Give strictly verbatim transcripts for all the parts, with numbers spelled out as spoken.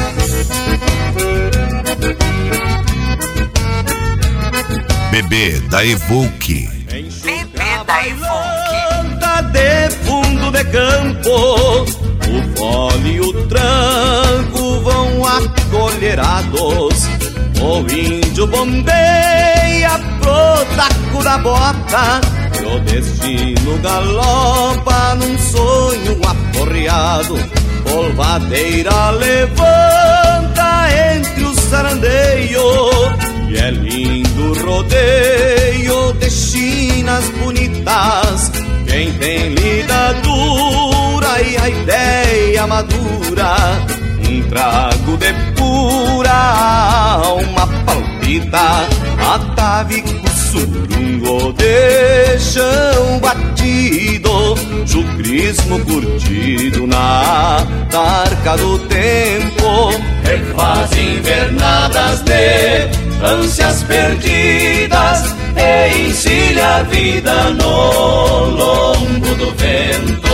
Bebê da Evoque. Bebê da Evoque. De fundo de campo, o fole e o tranco vão acolherados. O índio bombeia pro taco da bota, e o destino galopa num sonho aporreado. Polvadeira levanta entre os sarandeios, e é lindo rodeio de chinas bonitas. Quem tem lida dura e a ideia madura, um trago de pura alma palpita. Atavico surungo de chão batido, chucrismo curtido na tarca do tempo. Refaz invernadas de ânsias perdidas e encilha a vida no lombo do vento.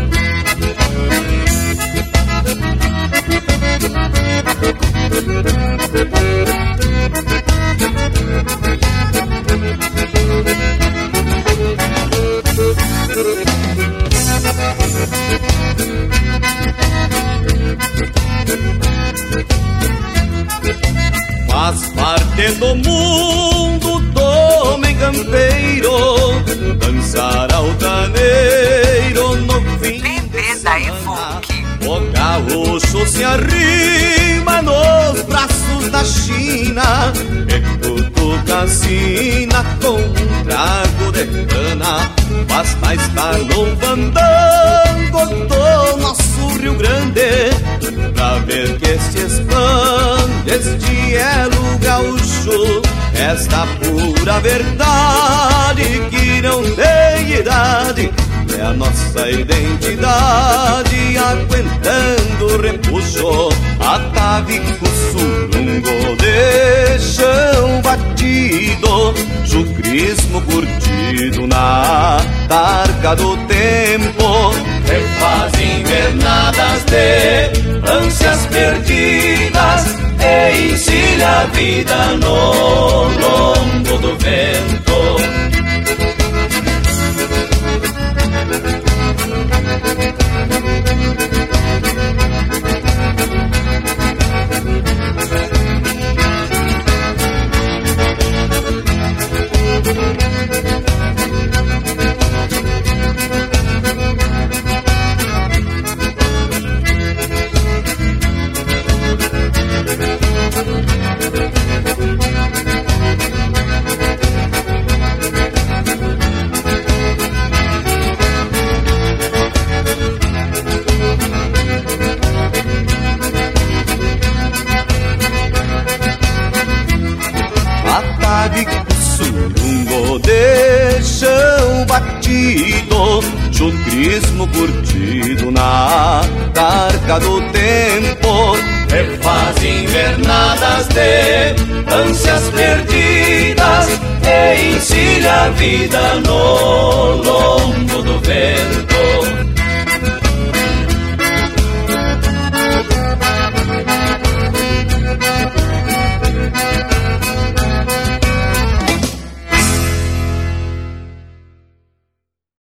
Faz parte do mundo do homem campeiro dançar altaneiro no fim de semana. O gaúcho se arrima nos braços da China e cutuca a sina com um trago de cana. Basta estar no fandango do nosso Rio Grande pra ver que se expande este elo gaúcho, esta pura verdade que não tem idade. É a nossa identidade aguentando o repuxo. Atavico surungo de chão batido, chucrismo curtido na tarca do tempo. Refaz invernadas de ânsias perdidas e encilha a vida no lombo do vento. Surungo de chão batido, chucrismo curtido na tarca do tempo. Refaz invernadas de ânsias perdidas e encilha a vida no lombo do vento.